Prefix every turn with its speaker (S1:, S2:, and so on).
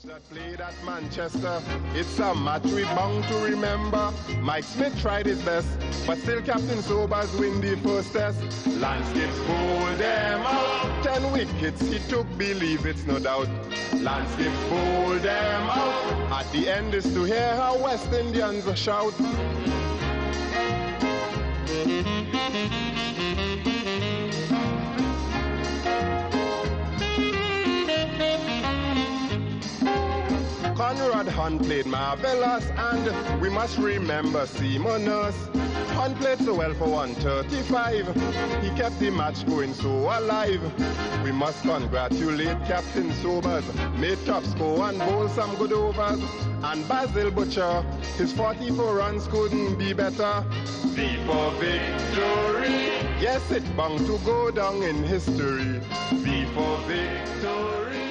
S1: That played at Manchester, it's a match we bound to remember. Mike Smith tried his best, but still Captain Sobers win the first test. Landscapes pulled them out, 10 wickets he took, believe it's no doubt. Landscapes pulled them out, at the end is to hear how West Indians shout. Conrad Hunt played marvelous, and we must remember Seamus Nurse. Hunt played so well for 135. He kept the match going so alive. We must congratulate Captain Sobers, made top score and bowled some good overs. And Basil Butcher, his 44 runs couldn't be better. V for victory. Yes, it's bound to go down in history. V for victory.